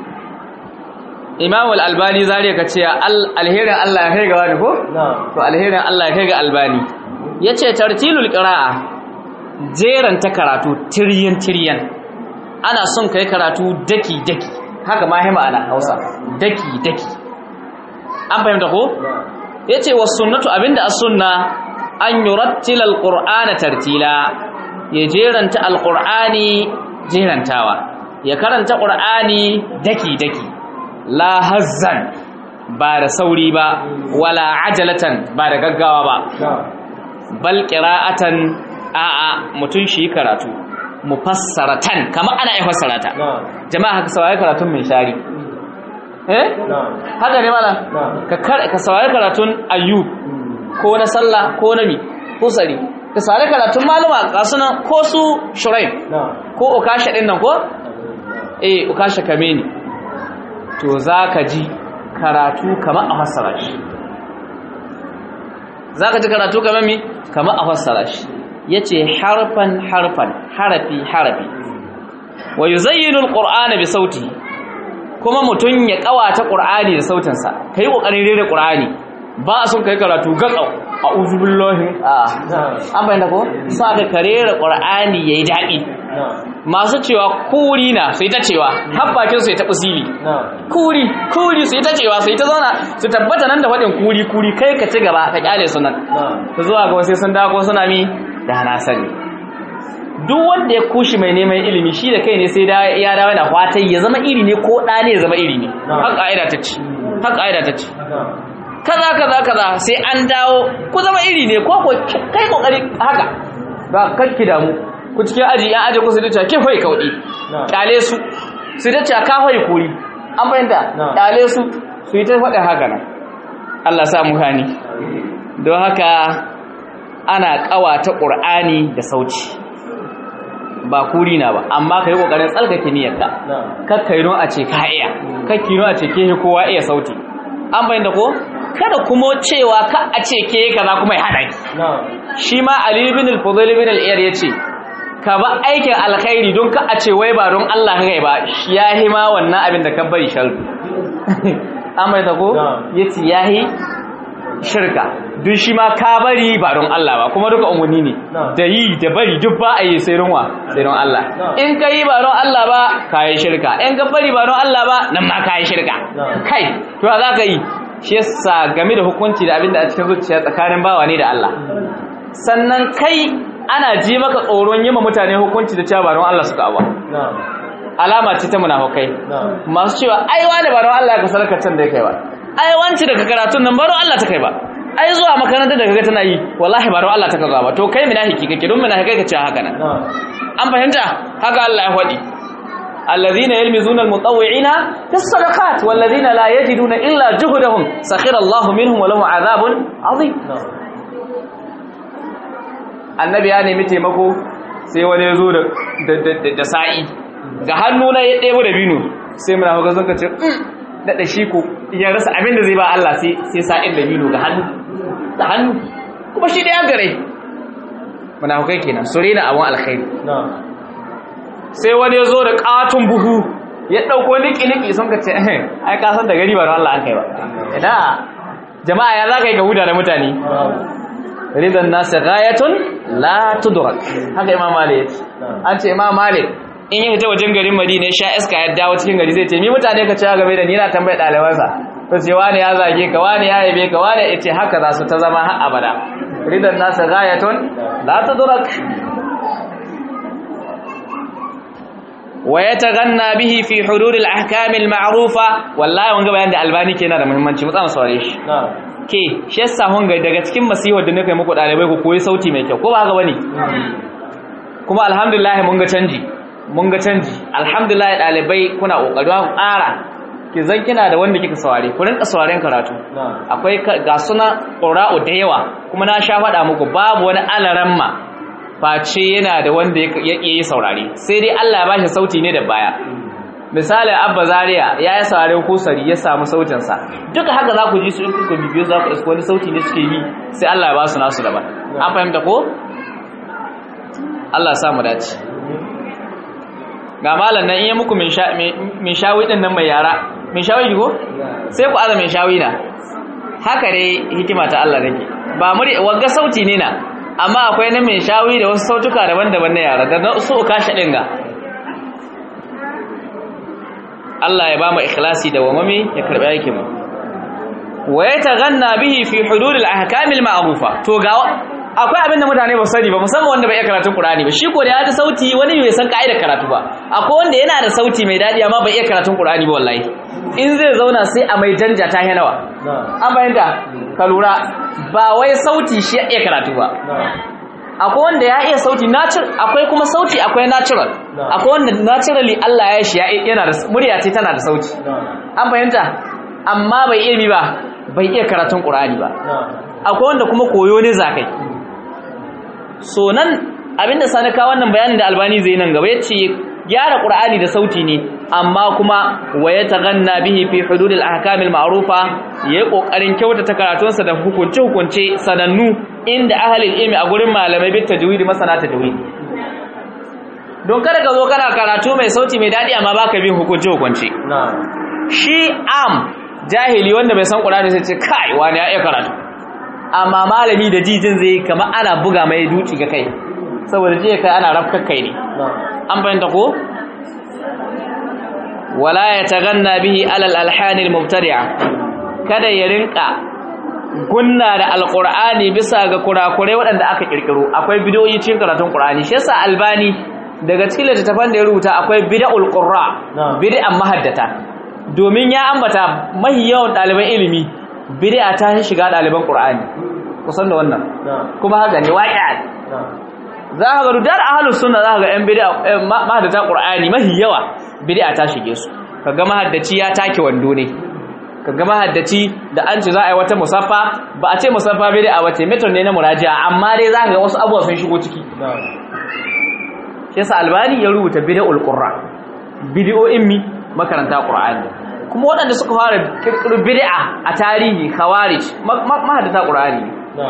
إمام الألباني ذلك كتيا الهيرن الله يهيغ وانكو تو الهيرن الله يهيغ الألباني yace tartilul qira'a jeran ta karatu tiryan ana son kai karatu daki haka ma hima ana Hausa daki an fahimta ko yace was sunnatu abinda as-sunna an yurattila alqur'ana tartila ya jeranta alqur'ani jerantawa ya karanta qur'ani daki la hazzan ba da sauri ba wala ajalatan ba da gaggawa ba bal qira'atan a'a mutun shi karatu mufassaratan kamar ana yi fassarata jama'a haka saurari karatun min shari haka ne mala ka saurari karatun ayyub ko na sallah ko na mi ko sari ka sare karatun malama ga sunan ko su shuraim ko ukasha din nan ko ukasha kameni to zaka ji karatu kamar a fassara shi zaka ji karatu kamar me kamar a fassara shi yace harfan harafi wa yuzayyinu alqur'ana bi sauti kuma mutun ya kawata qur'ani da sautin sa kai kokarin rera qur'ani ba a son kai karatu gatsau a'udhu billahi an bayyana ko sai ka karera qur'ani yayi dadi masu cewa kuri na sai ta cewa har bakin su ya tabu sili kuri sai ta cewa sai ta zauna su tabbata nan da fadin kuri kai ka ci gaba ka kyale su nan to zuwa ga sai sun dawo suna mi da na sani duk wanda ya kushi mai neman ilimi shi da kai ne sai ya dawo yana kwatai ya zama iri ne ko da ne ya zama iri ne har ka'ida ta ci kaza sai an dawo ku zama iri ne ko kai kokari haka ba kakki damu ku cikin aji yan aji ku su dace ke hoyi kaudi kyale su dace ka hoyi kuri an fahimta kyale su yi ta faɗa haka nan Allah sa mu hani don haka ana kawata qur'ani da sauti ba kuri na ba amma kai kokarin tsalkake niyyarka kakkai no a ce ka iya kakki no a ce ke kowa iya sauti an bayyana ko kada kuma cewa ka a ce ke kaza kuma ya hada shi ma Ali ibn al-Fudayl ibn al-Iyad yace ka ba aikin alkhairi don ka a ce wai ba don Allah kai ba yahi ma wannan abin da ka bari sharri an bayyana ko yace yahi shirka duk shi ma ka bari ba don Allah ba kuma duka umuni ne da yi da bari duk ba a yi sai don Allah in ka yi ba don Allah ba ka yi shirka in ka bari ba don Allah ba nan ma ka yi shirka kai to za ka yi shi yasa game da hukunci da abin da a cikin zuciya tsakanin bawa ne da Allah sannan kai ana ji maka tsoron yi ma mutane hukunci da cewa ba don Allah suka abu alama ce ta munafukai masu cewa ai wani ba don Allah ka sarka can da kai ba ai wanci daga karatun nan ba don Allah ta kai ba ai zuwa makaranta da kaga tana yi wallahi ba don Allah ta kaza ba to kai munafiki kake don munafiki kace haka nan an fahimta haka Allah ya faɗi alladhina yalmizuna almutawwi'ina fis sadaqat walladhina la yajiduna illa juhdahum sakhira Allahu minhum wa lahum 'adhabun 'adhim annabi ya nemi taimako sai wani ya zo da sa'i ga hannu na ya ɗebo da binu sai munafiki sun kace da shi ko ya rasa abin da zai ba Allah sai sa'in da binu ga hannu kuma shi da ya gare munafikai kenan su rena abun alkhairi sai wani ya zo da katun buhu ya dauko niki sun ka ce ai ka san da gari ba don Allah an kai ba ina jama'a ya zaka yi ga huda da mutane ridan nas ghayatun la tudrak haka imam malik an ce imam malik in ya fita wajen garin Madina ya sha iska ya dawo cikin gari zai ce ni mutane ka cewa game da ni na tambaye dalibansa to ce wani ya zage ka wani ya yabe ka wani ya ce haka za su ta zama har abada ridan nasa ghayatun la tudrak wa yataghanna bihi fi hudud al-ahkam al-ma'rufa wallahi wanga bayan da albani kenan da muhimmanci mu tsama saurare shi ke shi yasa hunga daga cikin masihar da nake muku dalibai ku koyi sauti mai kyau ko ba haka bane kuma alhamdulillah mun ga canji alhamdulillah dalibai kuna kokarin ƙara ki zan kina da wanda kika saurare ku rinka sauraren karatu akwai ga suna qura'u da yawa kuma na sha faɗa muku babu wani alaramma face yana da wanda ya yi saurare sai dai Allah ya bashi sauti ne da baya misali Abba Zaria ya yi sauraren kusari ya samu sautin sa duka haka za ku ji su in kuka bibiyo za ku isko wani sauti ne suke yi sai Allah ya ba su nasu daban an fahimta ko Allah ya sa mu dace ga malam nan in yi muku min shawi din nan mai yara min shawi ko sai ku aza min shawi na haka dai hikima ta Allah take ba muri wagga sauti ne na amma akwai na min shawi da wasu sautuka daban-daban na yara da na so kashi din ga Allah ya ba mu ikhlasi da wamami ya karbi aikin mu wa yataghanna bihi fi hudud al-ahkam al-ma'rufa to ga akwai abinda mutane ba sani ba musamman wanda bai iya karatun Qur'ani ba shi ko da ya ji sauti wani bai san kaidar karatu ba akwai wanda yana da sauti mai dadi amma bai iya karatun Qur'ani ba wallahi in zai zauna sai a mai janja ta hanawa an bayyana ka lura ba wai sauti shi ya iya karatu ba akwai wanda ya iya sauti natural akwai kuma sauti akwai natural akwai wanda naturally Allah ya shi yana da murya ce tana da sauti an bayyana amma bai iya mi ba bai iya karatun Qur'ani ba akwai wanda kuma koyo ne zakai so nan abinda sani ka wannan bayanin da Albani zai nan gaba yace gyara qur'ani da sauti ne amma kuma wa yataghanna bihi fi hududil ahkamil ma'rufa yayi kokarin kyautata karatunsa da hukunce sanannu inda ahlul ilmi a gurin malamai bit tajwid masana tajwid don kada ka zo kana karatu mai sauti mai dadi amma baka bin hukunce shi am jahili wanda bai san qur'ani sai ce kai wani ya iya karatu amma malami da jijin zai kamar ana buga mai duci ga kai saboda jiya kai ana rafkar kai ne an bayyana ko wala yataghanna bihi alal alhanil mubtadi'a kada ya rinka gunna da alqur'ani bisa ga kurakurai waɗanda aka kirkiro akwai bidiyoyi cikin karatun qur'ani shi yasa albani daga cikin littattafan da ya rubuta akwai bid'ul qurra bid'an mahaddata domin ya ambata mahi yawan ɗaliban ilimi bid'a ta shiga ɗaliban qur'ani kusan da wannan kuma haka ne waqi'a za ka ga rudar ahlus sunna za ka ga yan bid'a mahaddata qur'ani mahi yawa bid'a ta shige su kaga mahaddaci ya take wando ne kaga mahaddaci da an ce za a yi wata musaffa ba a ce musaffa bid'a wace metron ne na muraji'a amma dai za ka ga wasu abubuwa sun shigo ciki shi yasa albani ya rubuta bid'ul qurra bid'o'in mi makaranta qur'ani kuma waɗanda suka fara kirkiro bid'a a tarihi khawarij mahaddata qur'ani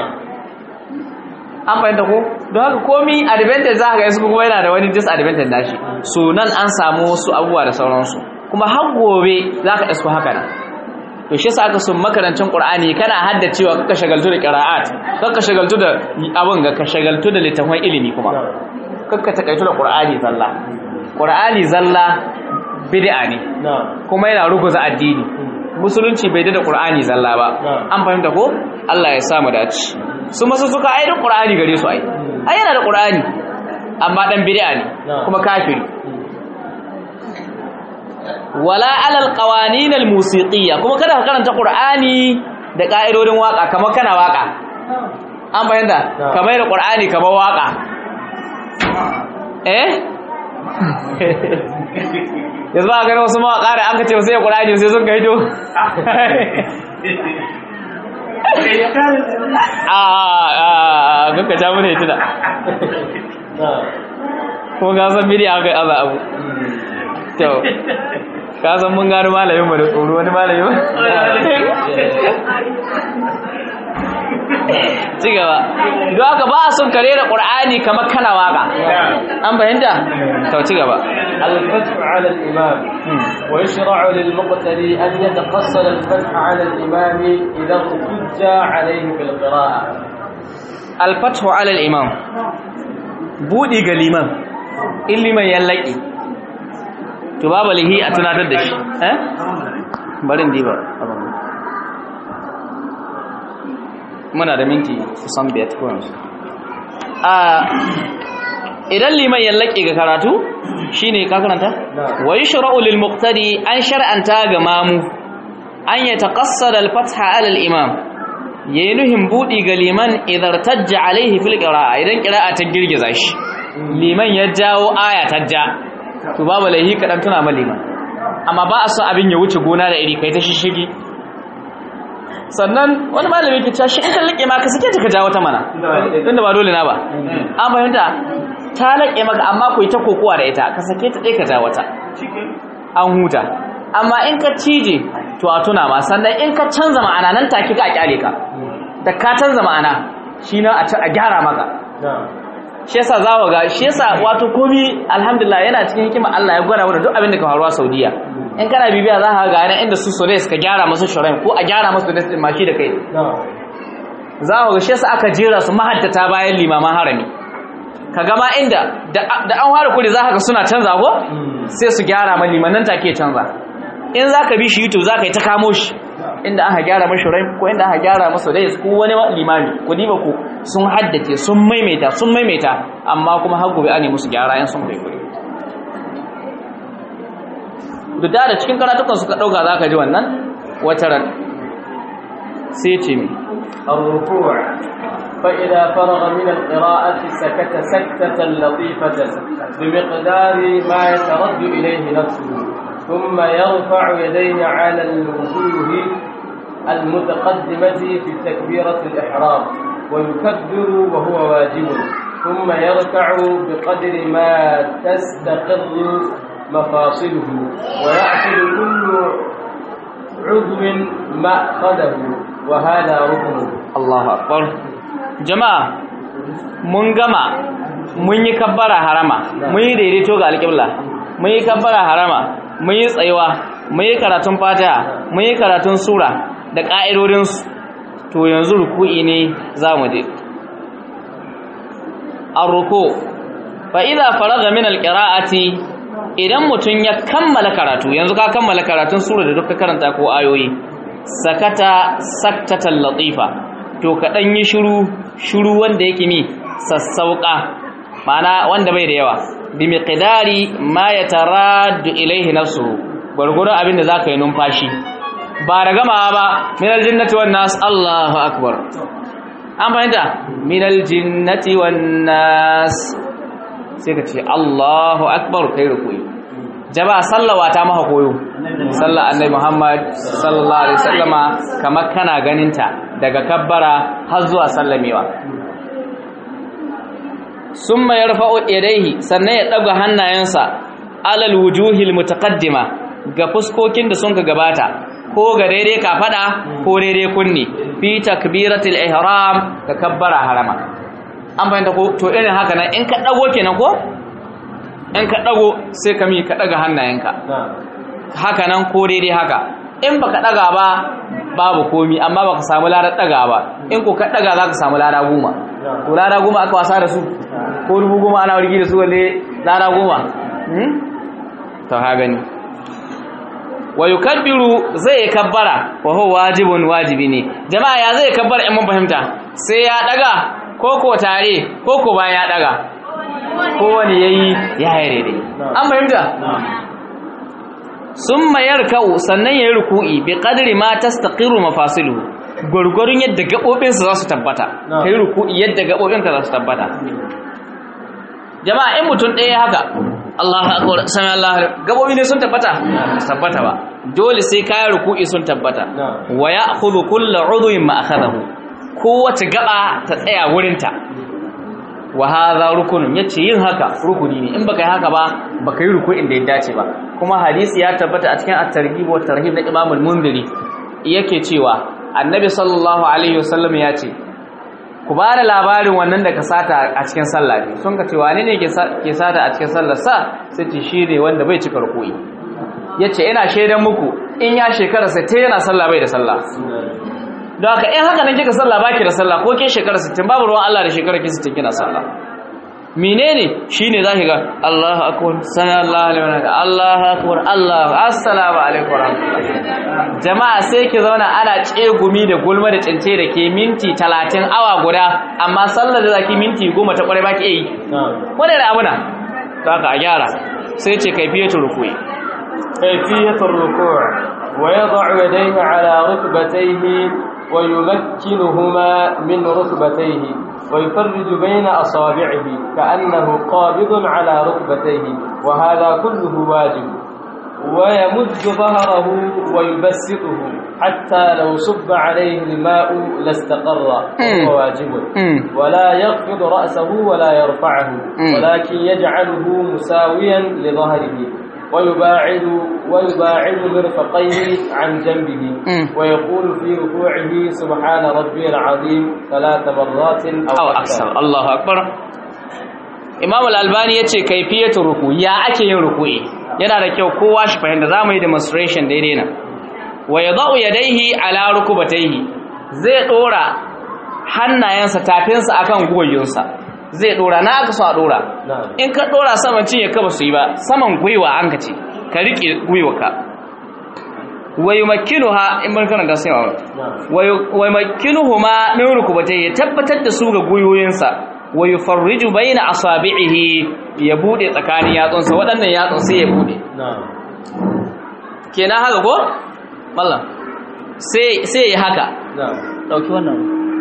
an bayyana ko don haka komi advantage za ka ga su kuma yana da wani disadvantage nashi so nan an samu wasu abubuwa da sauransu kuma har gobe za ka isko haka nan to shi yasa aka so makarancin qur'ani kana haddacewa kaka shagaltu da qira'at kaka shagaltu da abin ga ka shagaltu da littafin ilimi kuma kaka takaitu da qur'ani zalla bid'a ne kuma yana ruguza addini musulunci bai da qur'ani zalla ba an fahimta ko Allah ya samu dace su masu suka aida qur'ani gare su ai yana da qur'ani amma dan bid'a ne kuma kafiri wala alal qawanin al musiqiyya kuma kada ka karanta qur'ani da ka'idodin waka kamar kana waka an fahimta kamar da qur'ani kamar waka yanzu ba a gani wasu mawaƙa da an ka ce wasu ya ƙura'ani sai sun gaito a kuka ja muna hituna kuma gasan mini aka yi aza abu kyau kasan mun gano malamin mu da tsoro wani malamin mu ci gaba don haka ba a son kare da ƙur'ani kamar kana waka an fahimta to ci gaba الفتح على الإمام ويشرع للمقتدي أن يتقصد الفتح على الإمام إذا احتج عليه بالقراءة الفتح على الإمام بودي ga liman in liman ya laƙi to babu lihi a tunatar da shi barin diba muna da minti kusan 5 ko yanzu idan liman ya laƙe ga karatu shine ka karanta wa yushra'u lil muqtadi an shar'anta ga mamu an yataqassad al fatha ala al imam yayinuhum budi ga liman idar tajja alaihi fil qira'a idan qira'a ta girgiza shi liman ya jawo aya tajja to babu laihi kadan tuna ma liman amma ba a so abin ya wuce gona da iri kai ta shishigi sannan wani malami ke cewa shi in ka laƙe ma ka sake ta ka jawo ta mana tunda ba dole na ba an fahimta ta laƙe maka amma ku yi ta kokowa da ita ka sake ta ɗaya ka jawo ta an huta amma in ka cije to a tuna ma sannan in ka canza ma'ana nan take ka a kyale ka da ka canza ma'ana shi nan a gyara maka shi yasa za ga shi yasa wato komi alhamdulillah yana cikin hikima Allah ya gwada mana duk abin da ka faruwa Saudiya in kana bibiya za ka ga nan inda su Suez ka gyara musu shuraim ko a gyara musu da din mashi da kai za ka ga shi yasa aka jera su mahaddata bayan limaman harami ka gama inda da an fara kuri za ka ga suna canza ko sai su gyara ma limanan take canza in za ka bi shi YouTube za ka yi ta kamo shi inda aka gyara mashi rai ko inda aka gyara masa dai ko wani limami ku diba ku sun haddace sun maimaita amma kuma har gobe ane musu gyara yan sun kai kuri duk da cikin karatukan suka dauka zaka ji wannan wata ran sai ce mi الركوع فإذا فرغ من القراءة سكت سكتة لطيفة بمقدار ما يترد إليه نفسه ثم يرفع يديه على الوجوه المتقدمة في تكبيرة الإحرام ويكبر وهو واجب ثم يركع بقدر ما تستقر مفاصله ويأخذ كل عضو مأخذه وهذا ركن. الله أكبر. جماعة mun gama mun yi kabbara harama mun yi daidaito ga alƙibla mun yi kabbara harama mun yi tsayuwa mun yi karatun fatiha mun yi karatun sura da ƙa'idodinsu. To yanzu ruku'i ne za mu je ar-ruku fa idza faraga min al-qira'ati, idan mutun ya kammala karatu, yanzu ka kammala karatun sura da duka karanta ko ayoyi, sakata saktatan latifa, to ka dan yi shiru wanda yake mi sassauka, mana wanda bai da yawa, bi miqdari ma yataraddu ilayhi nafsuhu, gurgurun abinda zaka yi numfashi ba da gamawa ba. min al-jinnati wan nas, Allahu akbar. An fahimta? min al-jinnati wan nas, sai ka ce Allahu akbar kai rukuyi. Jama'a sallawa ta maka koyo, sallar annabi Muhammad sallallahu alaihi wasallama kamar kana ganinta daga kabbara har zuwa sallamewa. Summa yarfa'u yadayhi, sannan ya daga hannayensa alal wujuhil mutaqaddima, ga fuskokin da sun ka gabata, ko ga daidai ka fada ko daidai kunni, fi takbiratul ihram, ka kabbara harama. An fahimta ko? To irin haka nan in ka dago kenan ko? In ka dago sai ka mi ka daga hannayenka haka nan ko daidai haka. In baka daga ba babu komi, amma baka samu ladar daga ba. In ko ka daga zaka samu lada 10. To lada 10 aka wasa da su ko 10,000 ana wargi da su walle lada 10. To ha gani. Wa yukabbiru, zai kabbara, wa huwa wajibun, wajibi ne. Jama'a ya zai kabbara in mun fahimta? Sai ya daga ko tare ko bayan ya daga, kowane yayi ya haire dai. An fahimta? Summa yarka'u, sannan yayi ruku'i bi qadri ma tastaqiru mafasiluhu, gurgurun yadda gabobin sa za su tabbata. Kai ruku'i yadda gabobin ka za su tabbata. Jama'a in mutun ɗaya haka, Allahu akbar, sami Allah, gabobi ne sun tabbata? Tabbata ba. Dole sai kayan ruku'i sun tabbata. Wa ya'khudhu kullu 'udwin ma akhadahu, kowace gaba ta tsaya wurinta. Wa hadha rukunun, yace yin haka rukuni ne. In baka yi haka ba baka yi ruku'in da ya dace ba. Kuma hadisi ya tabbata a cikin at-targhib wa tarhib na Imam al-Mundhiri, yake cewa Annabi sallallahu alaihi wasallam ya ce, ku ba da labarin wannan da ka sata a cikin sallah ne. Sun ka ce wane ne ke sata a cikin sallar sa? Sai ce shi ne wanda bai cika ruku'i. Yace ina shaidan muku in ya shekara 60 yana sallah bai da sallah. Don haka in haka nan kika sallah baki da sallah, ko ke shekara 60 babu ruwan Allah da shekara ki 60 kina sallah. Menene shine zaki ga Allahu akbar, sallallahu alaihi wa sallam, Allahu akbar, Allahu assalamu alaikum wa rahmatullahi. Jama'a sai ki zauna ana tsegumi da gulma da cince da ke minti 30 awa guda, amma sallar da zaki minti 10 ta kware baki yi. Wanda da abuna to haka a gyara. Sai ce kaifiyatul ruku'i, kaifiyatul ruku' wa yad'u yadayhi ala rukbatayhi ويمكنهما من ركبتيه ويفرج بين أصابعه كأنه قابض على ركبتيه، وهذا كله واجب. ويمد ظهره ويبسطه حتى لو صب عليه الماء لاستقر، وهو واجب. ولا يخفض رأسه ولا يرفعه، ولكن يجعله مساويا لظهره، ويباعد مرفقيه عن جنبه، ويقول في ركوعه سبحان ربي العظيم 3 مرات أو أكثر. الله أكبر. Imam al-Albani yace kaifiyatul ruku, ya ake yin ruku'i. Yana da kyau kowa shi fahimta, zamu yi demonstration daidai nan. Wa yadau yadayhi ala rukubatayhi, zai dora hannayensa tafinsa akan gwiwoyinsa. Zai dora na aka so a dora. In ka dora saman cinye ka ba su yi ba, saman gwiwa an ka ce ka rike gwiwarka. Wa yumakkinuha, in ban kana da sai wa yumakkinuhuma min rukubatayhi, tabbatar da su ga gwiwoyinsa. Wa yufarriju baina asabi'ihi, ya bude tsakanin yatsunsa, waɗannan yatsun sai ya bude. Kenan haka ko? Wallah. Sai ya haka. Dauki wannan.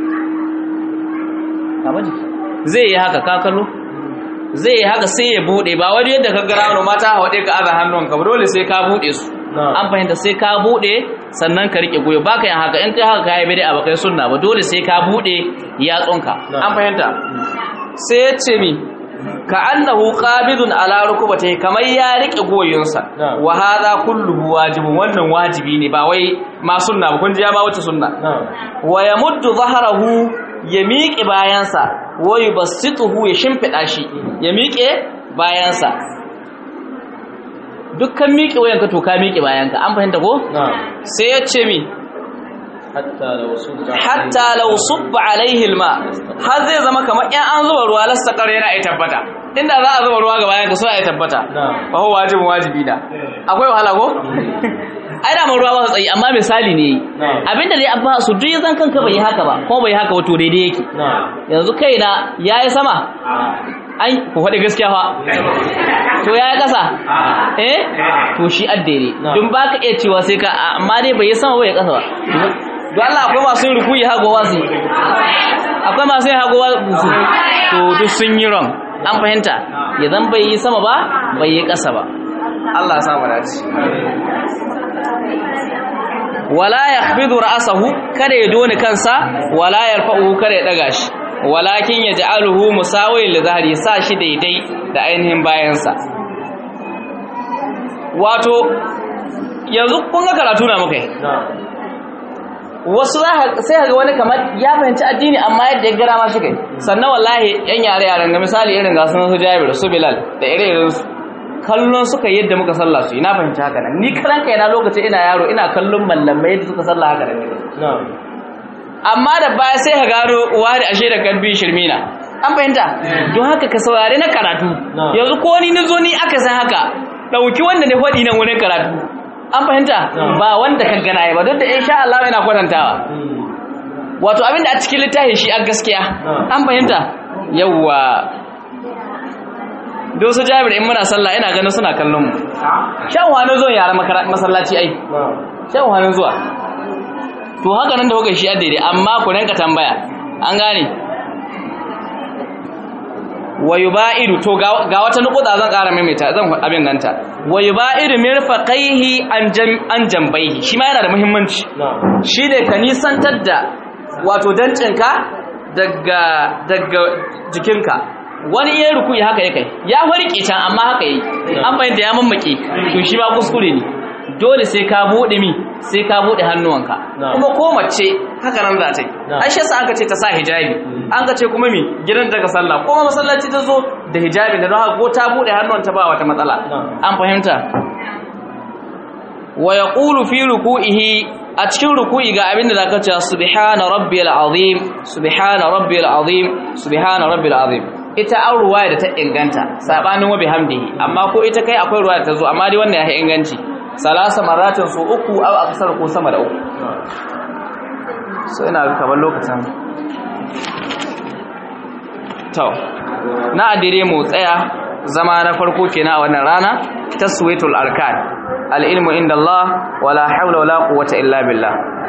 Ka baje. Zai yi haka ka kallo, zai yi haka sai ya bude, ba wani yadda ka gara wani mata haɗe ka aza hannunka ba, dole sai ka bude su. An fahimta, sai ka bude sannan ka rike goyo, baka yin haka in kai haka kai bid'a ba kai sunna ba, dole sai ka bude yatsunka. An fahimta, sai ya ce mi ka annahu qabidun ala rukbatayhi kamar ya rike goyonsa wa hadha kulluhu wajibun wannan wajibi ne ba wai ma sunna ba kun ji ya ma wata sunna wa yamuddu dhahrahu ya miƙe bayansa wa yubassituhu ya shimfida shi ya miƙe bayansa dukkan miƙe wayanka to ka miƙe bayanka an fahimta ko sai ya ce mi hatta law subba alaihi alma har zai zama kamar in an zuba ruwa lastaqar yana ai tabbata inda za a zuba ruwa ga bayanka so ai tabbata fa huwa wajibi da akwai wahala ko ai da ruwa ba su tsayi amma misali ne abinda dai an ba su duk zan kanka bai haka ba ko bai haka wato daidai yake yanzu kaina yayi sama ai ku faɗi gaskiya fa to yayi ƙasa to shi addere dun baka iya cewa sai ka amma dai bai sama bai ƙasa ba don Allah akwai masu rukuyi hagowa su akwai masu hagowa su to duk sun yi wrong an fahimta idan bai yi sama ba bai yi ƙasa ba Allah ya sa mu dace wala yakhbidu ra'sahu kada ya doni kansa wala yarfa'uhu kada ya daga shi walakin yaj'aluhu musawil li zahri sa shi daidai da ainihin bayansa wato yanzu kun ga karatu na mukai wasu sai ga wani kamar ya fahimci addini amma yadda ya gara ma shi kai sannan wallahi yan yare-yaren ga misali irin ga sunan su Jabir su Bilal da ire-iren su kallon suka yadda muka sallah su ina fahimci haka nan ni karan kai na lokacin ina yaro ina kallon mallamai yadda suka sallah haka nan amma da baya sai ka gano wani ashe da kalbi shirmina an fahimta don haka ka saurare na karatu yanzu ko ni nazo ni aka san haka dauki wanda ne fadi nan wurin karatu an fahimta ba wanda ka gana ba don da insha Allah yana kwatantawa wato abinda a cikin littafin shi a gaskiya an fahimta yawa don su Jabir in muna sallah ina ganin suna kallon mu shan wani zuwa yara masallaci ai shan wani zuwa to haka nan da kuka shi daidai amma ku ranka tambaya an gane wayubaidu to ga wata nukuda zan ƙara maimaita zan abin ganta wayubaidu mirfaqaihi an jambaihi shi ma yana da muhimmanci shi ne ka nisantar da wato dancinka daga jikinka wani iya rukuyi haka ya kai ya farke can amma haka yi an bayyana ya mammake to shi ba kuskure ne dole sai ka bude sai ka bude hannuwanka kuma ko mace haka nan za ta yi aisha sa aka ce ta sa hijabi an ka ce kuma gidan daga sallah kuma masallaci ta zo da hijabi da don haka ko ta bude hannuwanta ba wata matsala an fahimta wa yaqulu fi ruku'ihi a cikin ruku'i ga abinda zaka ce subhana rabbiyal azim subhana rabbiyal azim subhana rabbil azim ita an ruwaya da ta inganta sabanin wa bihamdihi amma ko ita kai akwai ruwaya ta zo amma dai wannan ya inganci salasa maratin su uku aw aksar ko sama da uku so ina ga kamar lokacin to na adire mu tsaya zama na farko kenan a wannan rana taswitul arkan al ilmu inda Allah wala hawla wala quwwata illa billah